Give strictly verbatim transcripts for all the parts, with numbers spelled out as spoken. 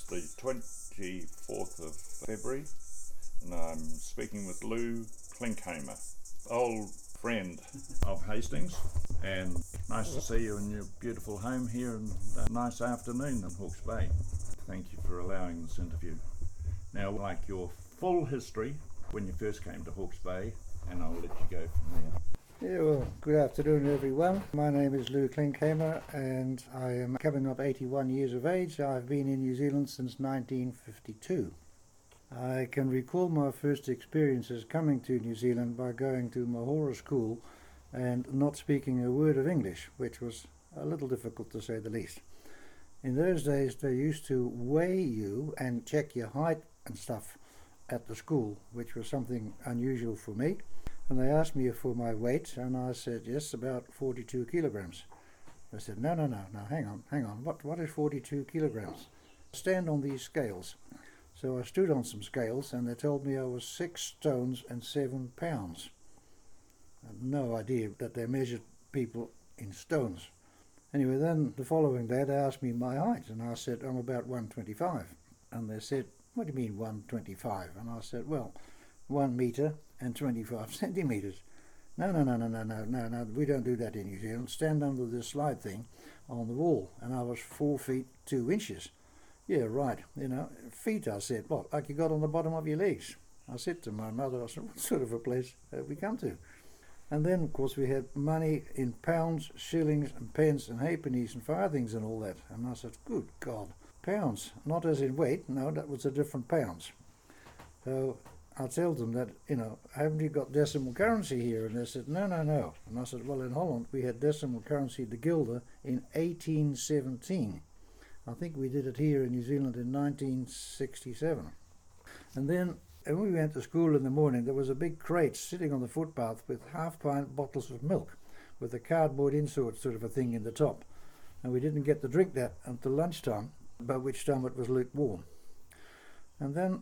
the twenty-fourth of February, and I'm speaking with Lou Klinkhamer, old friend of Hastings, and nice to see you in your beautiful home here and a nice afternoon in Hawke's Bay. Thank you for allowing this interview. Now, I'd like your full history when you first came to Hawke's Bay, and I'll let you go from there. Yeah, well, good afternoon everyone. My name is Lou Klinkhamer and I am coming up eighty-one years of age. I've been in New Zealand since nineteen fifty-two. I can recall my first experiences coming to New Zealand by going to Mahora School and not speaking a word of English, which was a little difficult to say the least. In those days they used to weigh you and check your height and stuff at the school, which was something unusual for me. And they asked me for my weight, and I said, yes, about forty-two kilograms. They said, no, no, no, no, hang on, hang on, what, what is forty-two kilograms? Stand on these scales. So I stood on some scales, and they told me I was six stones and seven pounds. I had no idea that they measured people in stones. Anyway, then the following day they asked me my height, and I said, I'm about one twenty-five. And they said, what do you mean one twenty-five? And I said, well, one metre and twenty-five centimetres. No, no, no, no, no, no, no, no, we don't do that in New Zealand. Stand under this slide thing on the wall. And I was four feet two inches. Yeah, right, you know, feet, I said, what, like you got on the bottom of your legs? I said to my mother, I said, what sort of a place have we come to? And then, of course, we had money in pounds, shillings and pence and halfpennies and farthings and all that. And I said, good God, pounds, not as in weight, no, that was a different pounds. So I told them that, you know, haven't you got decimal currency here? And they said, no, no, no. And I said, well, in Holland we had decimal currency, the guilder, in eighteen seventeen. I think we did it here in New Zealand in nineteen sixty-seven. And then when we went to school in the morning, there was a big crate sitting on the footpath with half-pint bottles of milk with a cardboard insert sort of a thing in the top. And we didn't get to drink that until lunchtime, by which time it was lukewarm. And then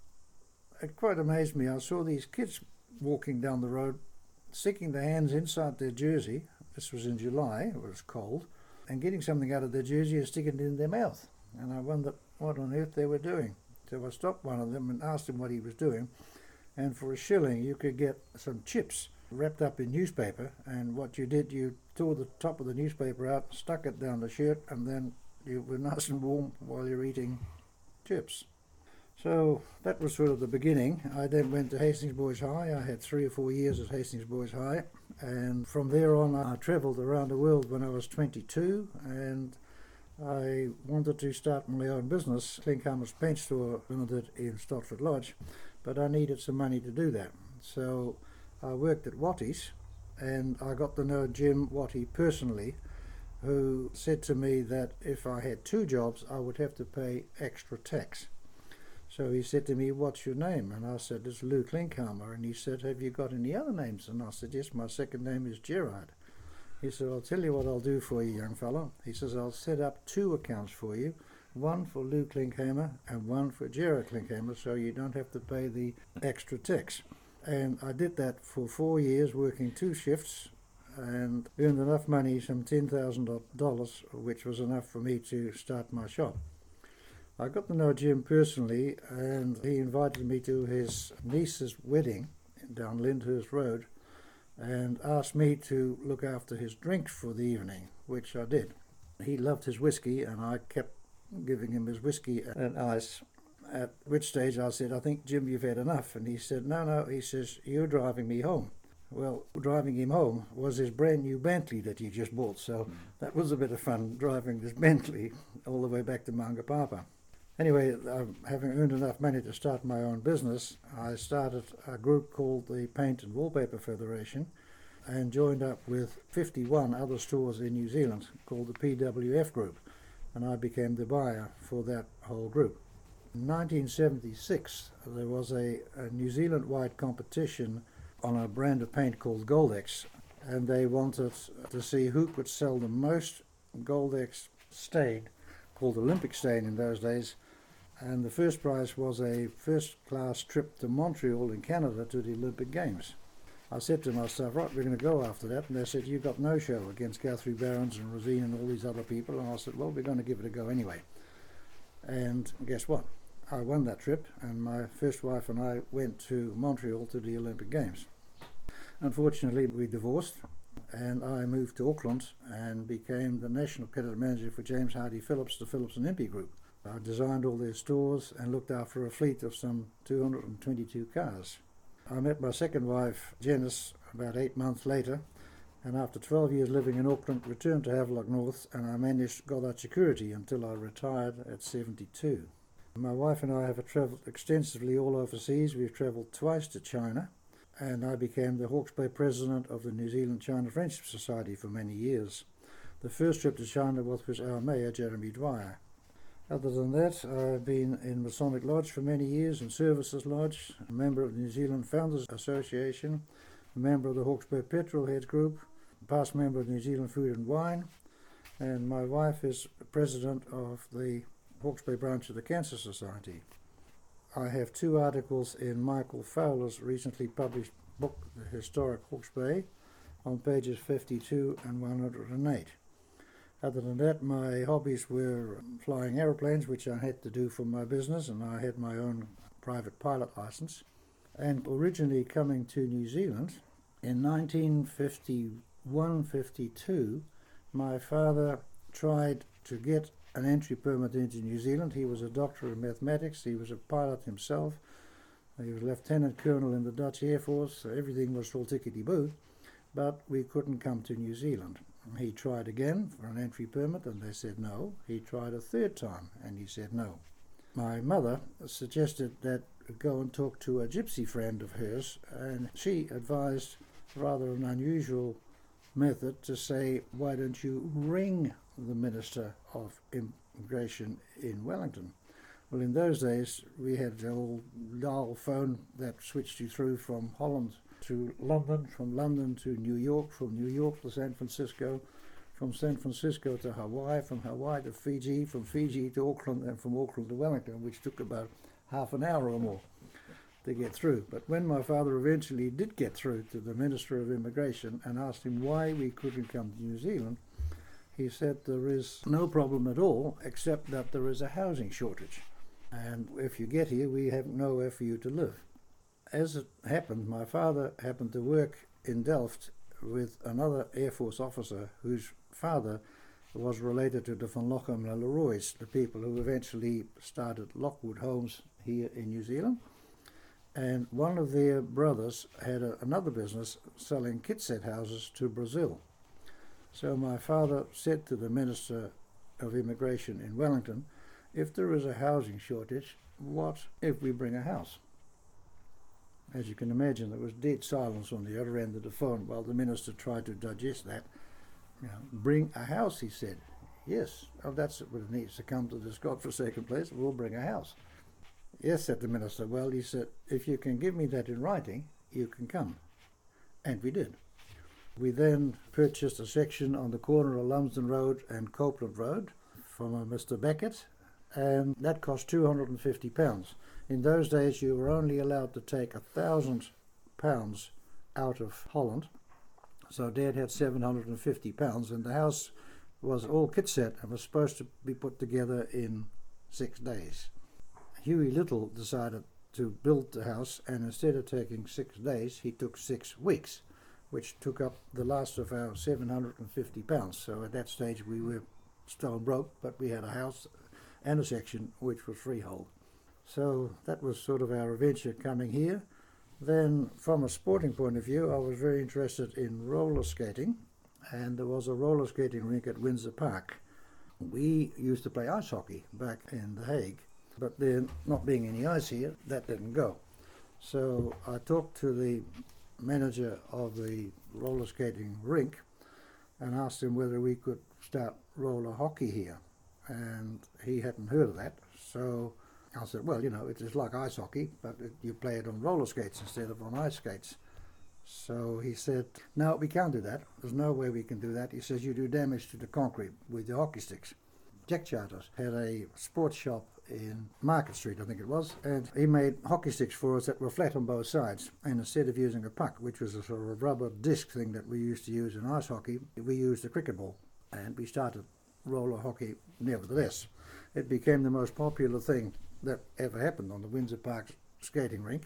it quite amazed me. I saw these kids walking down the road, sticking their hands inside their jersey. This was in July, it was cold, and getting something out of their jersey and sticking it in their mouth. And I wondered what on earth they were doing. So I stopped one of them and asked him what he was doing. And for a shilling, you could get some chips wrapped up in newspaper. And what you did, you tore the top of the newspaper out, stuck it down the shirt, and then you were nice and warm while you're eating chips. So that was sort of the beginning. I then went to Hastings Boys High. I had three or four years at Hastings Boys High. And from there on, I travelled around the world when I was twenty-two. And I wanted to start my own business, Klinkhamer's Paint Store Limited in Stotford Lodge. But I needed some money to do that. So I worked at Watty's. And I got to know Jim Watty personally, who said to me that if I had two jobs, I would have to pay extra tax. So he said to me, what's your name? And I said, it's Lou Klinkhamer. And he said, have you got any other names? And I said, yes, my second name is Gerard. He said, I'll tell you what I'll do for you, young fellow. He says, I'll set up two accounts for you, one for Lou Klinkhamer and one for Gerard Klinkhamer, so you don't have to pay the extra tax. And I did that for four years, working two shifts, and earned enough money, some ten thousand dollars, which was enough for me to start my shop. I got to know Jim personally, and he invited me to his niece's wedding down Lyndhurst Road and asked me to look after his drinks for the evening, which I did. He loved his whiskey, and I kept giving him his whiskey and ice, at which stage I said, I think, Jim, you've had enough. And he said, no, no, he says, you're driving me home. Well, driving him home was his brand new Bentley that he just bought, so that was a bit of fun, driving this Bentley all the way back to Mangapapa. Anyway, um, having earned enough money to start my own business, I started a group called the Paint and Wallpaper Federation and joined up with fifty-one other stores in New Zealand called the P W F Group, and I became the buyer for that whole group. In nineteen seventy-six, there was a, a New Zealand-wide competition on a brand of paint called Goldex, and they wanted to see who could sell the most Goldex stain, called Olympic stain in those days, and the first prize was a first-class trip to Montreal in Canada to the Olympic Games. I said to myself, right, we're going to go after that, and they said, you've got no show against Guthrie Barons and Rosine and all these other people, and I said, well, we're going to give it a go anyway. And guess what? I won that trip, and my first wife and I went to Montreal to the Olympic Games. Unfortunately, we divorced, and I moved to Auckland and became the national cadet manager for James Hardy Phillips, the Phillips and Impey Group. I designed all their stores and looked after a fleet of some two hundred twenty-two cars. I met my second wife, Janice, about eight months later, and after twelve years living in Auckland, returned to Havelock North, and I managed Goddard Security until I retired at seventy-two. My wife and I have travelled extensively all overseas. We've travelled twice to China, and I became the Hawke's Bay president of the New Zealand-China Friendship Society for many years. The first trip to China was with our mayor, Jeremy Dwyer. Other than that, I've been in Masonic Lodge for many years, in Services Lodge, a member of the New Zealand Founders Association, a member of the Hawke's Bay Petrol Heads Group, past member of New Zealand Food and Wine, and my wife is president of the Hawke's Bay branch of the Cancer Society. I have two articles in Michael Fowler's recently published book, The Historic Hawke's Bay, on pages fifty-two and one hundred eight. Other than that, my hobbies were flying aeroplanes, which I had to do for my business, and I had my own private pilot license. And originally coming to New Zealand, in nineteen fifty-one fifty-two, my father tried to get an entry permit into New Zealand. He was a doctor in mathematics, he was a pilot himself, he was lieutenant colonel in the Dutch Air Force, so everything was all tickety-boo, but we couldn't come to New Zealand. He tried again for an entry permit and they said no. He tried a third time and he said no. My mother suggested that we go and talk to a gypsy friend of hers, and she advised rather an unusual method to say, why don't you ring the Minister of Immigration in Wellington? Well, in those days we had an old dial phone that switched you through from Holland to London, from London to New York, from New York to San Francisco, from San Francisco to Hawaii, from Hawaii to Fiji, from Fiji to Auckland, and from Auckland to Wellington, which took about half an hour or more to get through. But when my father eventually did get through to the Minister of Immigration and asked him why we couldn't come to New Zealand, he said there is no problem at all, except that there is a housing shortage. And if you get here, we have nowhere for you to live. As it happened, my father happened to work in Delft with another Air Force officer whose father was related to the Van Lochem and Leroy's, the people who eventually started Lockwood Homes here in New Zealand. And one of their brothers had a, another business selling kit set houses to Brazil. So my father said to the Minister of Immigration in Wellington, if there is a housing shortage, what if we bring a house? As you can imagine, there was dead silence on the other end of the phone while the minister tried to digest that. You know, bring a house, he said. Yes, oh, that's what it needs to come to this godforsaken place. We'll bring a house. Yes, said the minister. Well, he said, if you can give me that in writing, you can come. And we did. We then purchased a section on the corner of Lumsden Road and Copeland Road from a Mister Beckett, and that cost two hundred fifty pounds. In those days, you were only allowed to take a thousand pounds out of Holland, so Dad had seven hundred fifty pounds, and the house was all kit set and was supposed to be put together in six days. Huey Little decided to build the house, and instead of taking six days, he took six weeks, which took up the last of our seven hundred fifty pounds. So at that stage, we were stone broke, but we had a house and a section which was freehold. So that was sort of our adventure coming here. Then from a sporting point of view, I was very interested in roller skating, and there was a roller skating rink at Windsor Park. We used to play ice hockey back in The Hague, but there not being any ice here, that didn't go. So I talked to the manager of the roller skating rink and asked him whether we could start roller hockey here, and he hadn't heard of that. So I said, well, you know, it is like ice hockey, but it, you play it on roller skates instead of on ice skates. So he said, no, we can't do that. There's no way we can do that. He says, you do damage to the concrete with the hockey sticks. Jack Charters had a sports shop in Market Street, I think it was, and he made hockey sticks for us that were flat on both sides. And instead of using a puck, which was a sort of rubber disc thing that we used to use in ice hockey, we used a cricket ball. And we started roller hockey nevertheless. It became the most popular thing that ever happened on the Windsor Park skating rink.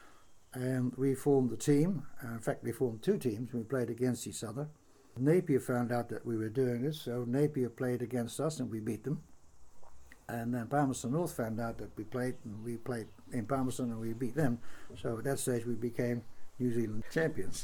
And we formed a team. In fact, we formed two teams. We played against each other. Napier found out that we were doing this, so Napier played against us and we beat them. And then Palmerston North found out that we played, and we played in Palmerston and we beat them. So at that stage we became New Zealand champions.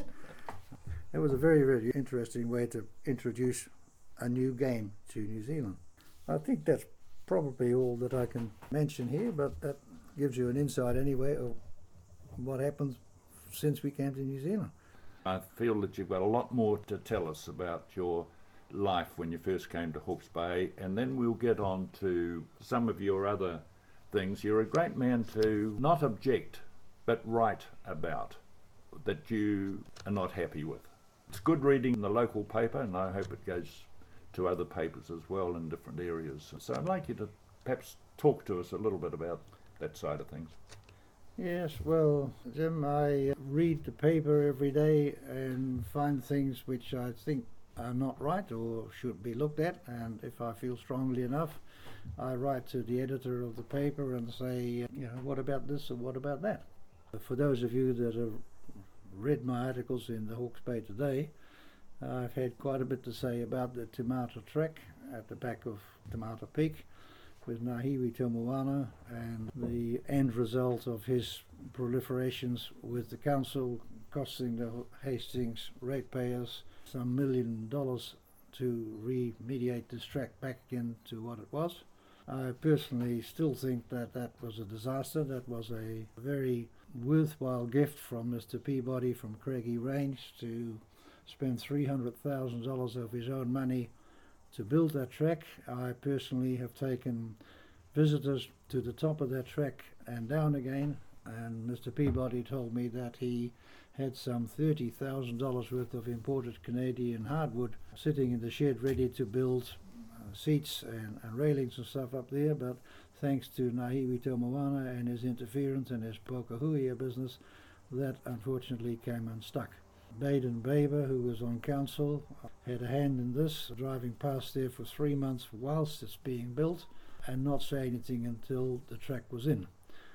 It was a very, very interesting way to introduce a new game to New Zealand. I think that's probably all that I can mention here, but that gives you an insight anyway of what happened since we came to New Zealand. I feel that you've got a lot more to tell us about your life when you first came to Hawke's Bay, and then we'll get on to some of your other things. You're a great man to not object, but write about that you are not happy with. It's good reading the local paper, and I hope it goes to other papers as well in different areas. So I'd like you to perhaps talk to us a little bit about that side of things. Yes, well, Jim, I read the paper every day and find things which I think are not right or should be looked at, and if I feel strongly enough, I write to the editor of the paper and say, you know, what about this or what about that? For those of you that have read my articles in the Hawke's Bay Today, I've had quite a bit to say about the Te Mata Trek at the back of Te Mata Peak with Ngāhiwi Te Moana, and the end result of his proliferations with the council costing the Hastings ratepayers some million dollars to remediate this track back again to what it was. I personally still think that that was a disaster. That was a very worthwhile gift from Mister Peabody from Craigie Range to spend three hundred thousand dollars of his own money to build that track. I personally have taken visitors to the top of that track and down again, and Mister Peabody told me that he had some thirty thousand dollars worth of imported Canadian hardwood sitting in the shed ready to build uh, seats and, and railings and stuff up there, but thanks to Ngāhiwi Te Moana and his interference and his Pokahuia business, that unfortunately came unstuck. Baden Baber, who was on council, had a hand in this, driving past there for three months whilst it's being built and not say anything until the track was in.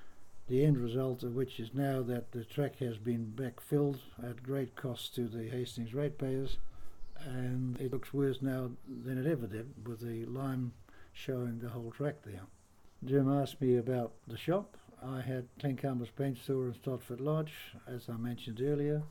The end result of which is now that the track has been backfilled at great cost to the Hastings ratepayers, and it looks worse now than it ever did, with the lime showing the whole track there. Jim asked me about the shop. I had Glencampbell's Paint Store in Stotford Lodge, as I mentioned earlier,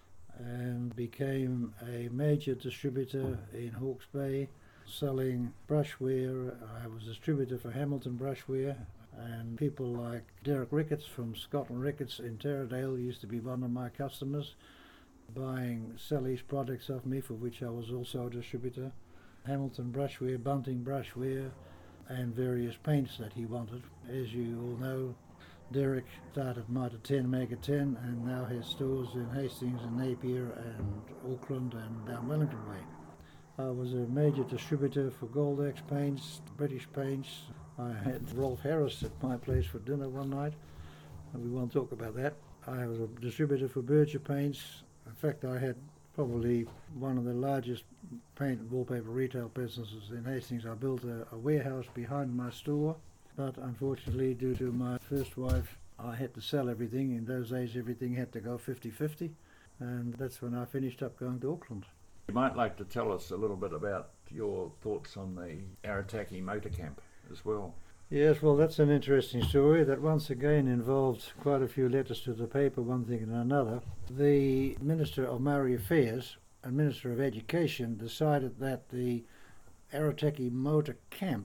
and became a major distributor in Hawke's Bay, selling brushware. I was distributor for Hamilton Brushware, and people like Derek Ricketts from Scotland Ricketts in Taradale used to be one of my customers, buying Sally's products off me, for which I was also a distributor. Hamilton Brushware, Bunting Brushware, and various paints that he wanted. As you all know, Derek started Mitre ten, Mega ten, and now has stores in Hastings and Napier and Auckland and down Wellington Way. I was a major distributor for Goldex paints, British paints. I had Rolf Harris at my place for dinner one night, and we won't talk about that. I was a distributor for Berger paints. In fact, I had probably one of the largest paint and wallpaper retail businesses in Hastings. I built a, a warehouse behind my store, but unfortunately, due to my first wife, I had to sell everything. In those days, everything had to go fifty-fifty, and that's when I finished up going to Auckland. You might like to tell us a little bit about your thoughts on the Arataki Motor Camp as well. Yes, well, that's an interesting story that once again involved quite a few letters to the paper, one thing and another. The Minister of Maori Affairs and Minister of Education decided that the Arataki Motor Camp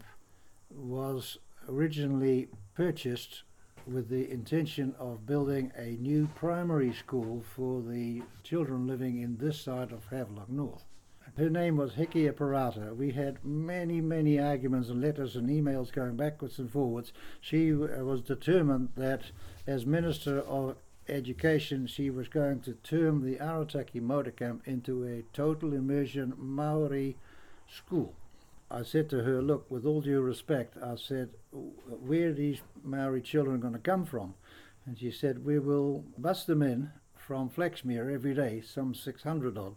was originally purchased with the intention of building a new primary school for the children living in this side of Havelock North. Her name was Hikia Parata. We had many, many arguments and letters and emails going backwards and forwards. She was determined that as Minister of Education, she was going to turn the Arataki Motor Camp into a total immersion Maori school. I said to her, look, with all due respect, I said, where are these Maori children going to come from? And she said, we will bus them in from Flaxmere every day, some six hundred odd,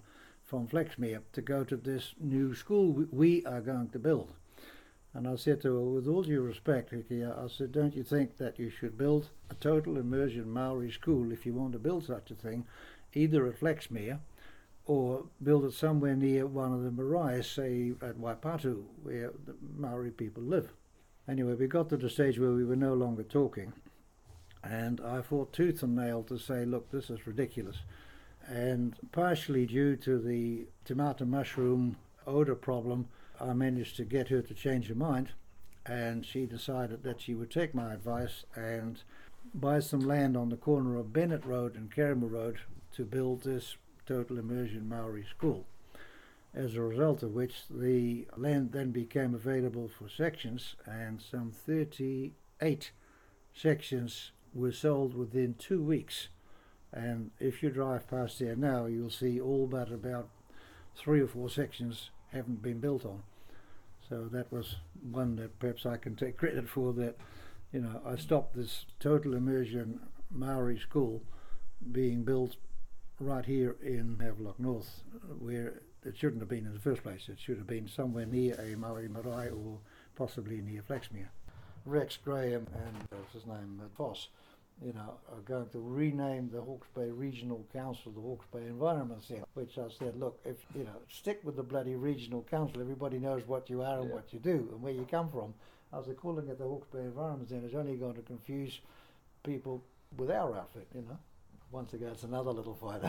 from Flaxmere to go to this new school we are going to build. And I said to her, with all due respect, Hickey, I said, don't you think that you should build a total immersion Maori school, if you want to build such a thing, either at Flaxmere or build it somewhere near one of the maraes, say at Waipatu, where the Maori people live. Anyway, we got to the stage where we were no longer talking, and I fought tooth and nail to say, look, this is ridiculous. And partially due to the tomato mushroom odour problem, I managed to get her to change her mind, and she decided that she would take my advice and buy some land on the corner of Bennett Road and Kerema Road to build this total immersion Maori school. As a result of which, the land then became available for sections, and some thirty-eight sections were sold within two weeks. And if you drive past there now, you'll see all but about three or four sections haven't been built on. So that was one that perhaps I can take credit for, that, you know, I stopped this total immersion Maori school being built right here in Havelock North, where it shouldn't have been in the first place. It should have been somewhere near a Maori marae, or possibly near Flaxmere. Rex Graham and uh, what's his name, uh, Voss, you know, are going to rename the Hawke's Bay Regional Council the Hawke's Bay Environment Centre, which I said, look, if you know, stick with the bloody regional council. Everybody knows what you are and yeah. what you do and where you come from. I said, calling it the Hawke's Bay Environment Centre is only going to confuse people with our outfit, you know. Once again, it's another little fight.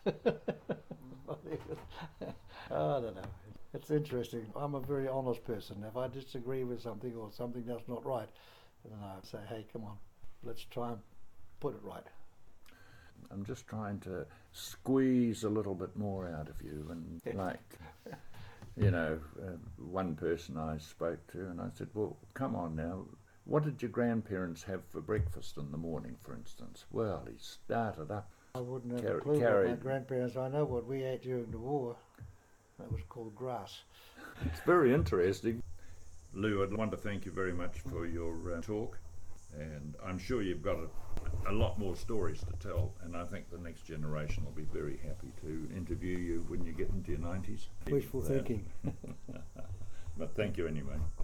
I don't know. It's interesting. I'm a very honest person. If I disagree with something or something that's not right, then I say, hey, come on, let's try and put it right. I'm just trying to squeeze a little bit more out of you, and like, you know, uh, one person I spoke to, and I said, well, come on now, what did your grandparents have for breakfast in the morning, for instance? Well, he started up. I wouldn't have car- a clue carried. what my grandparents, I know what we ate during the war. That was called grass. It's very interesting. Lou, I'd want to thank you very much for your uh, talk, and I'm sure you've got a, a lot more stories to tell, and I think the next generation will be very happy to interview you when you get into your nineties. Wishful thinking. But thank you anyway.